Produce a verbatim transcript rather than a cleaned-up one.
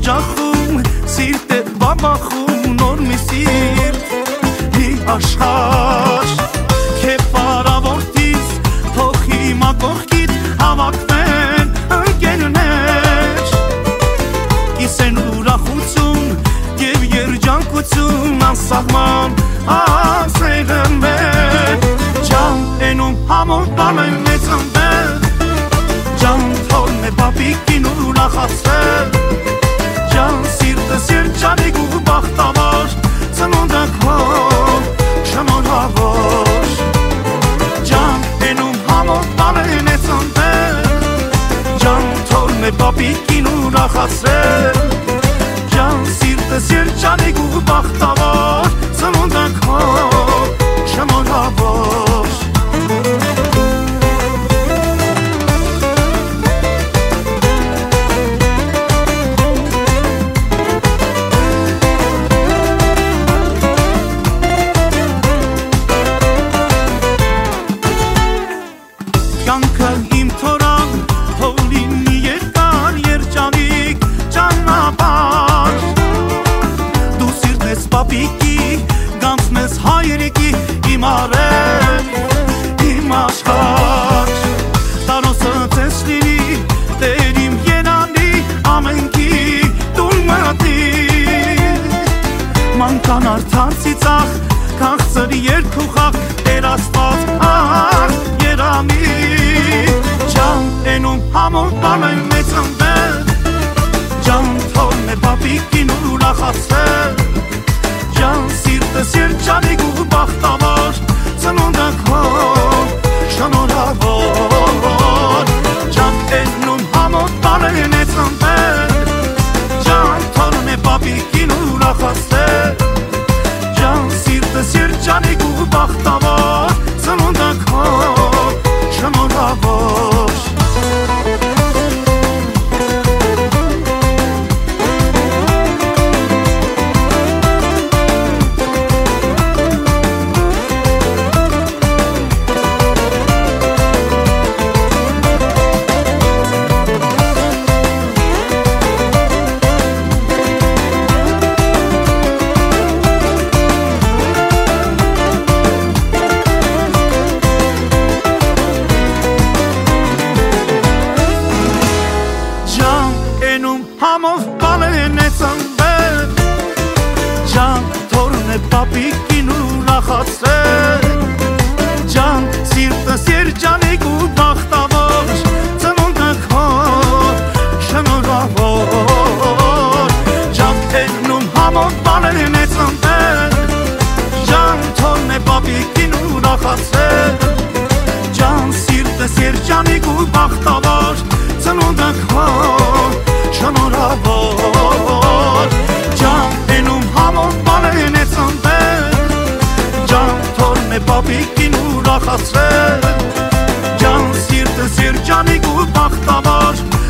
օջախում սիրտ է բաբախում նոր մի սիրտ մի աշխարհ քե պարավորտից թող հիմա կողքիդ հավաքվեն ընկերներ կիսեն ուրախություն և երջանկություն անսահման ասեղը մեր ջան էնում համոտ բալեն մեծ ընվել ջան թորն է բաբիկին ուրախացրել ջան սիրտս երջանիկ ու բախտավոր ծնունդակ հոր շնորհավոր ջան էնում համոտ բալեն մեծ ընվել ջան թորն է բաբիկին ուրախացրել ջան սիրտս երջանիկ ու բախտավոր ծնունդակ հոր շնորհավոր Կյանքը իմ թորան թող լինի երկար երջանիկ ճանապարհ դու սիրտ ես պապիկի գանց մեզ հայրիկի իմ արև իմ աշխարհ տարոսը ձեզ լինի տեր իմ երանի ամենքի դու մտիր մանկան արդար ծիծաղ քաղցր երկուխաղ Տեր Աստված ահ երանի ջան էնում համոտ բալեն մեծ ընվել ջան թորն է բաբիկին ուրախացրել ջան սիրտս երջանիկ ու բախտավոր ծնունդակ հոր շնորհավոր ջան էնում համոտ բալեն մեծ ընվել ջան թորն է բաբիկին ուրախացրել ջան սիրտս երջանիկ ու բախտավոր ծնունդակ հոր շնորհավոր Համով բալեն է ծնվել ջան թորն է բաբիկին ուրախացրել ջան սիրտս երջանիկ ու բախտավոր ծնունդակ հոր շնորհավոր ջան էնում համով բալեն է ծնվել ջան թորն է բաբիկին ուրախացրել ջան սիրտս երջանիկ ու բախտավոր ծնունդակ հոր շնորհավոր ջան էնում համոտ բալեն է ծնվել ջան թորն է բաբիկին ուրախացրել ջան սիրտս երջանիկ ու բախտավոր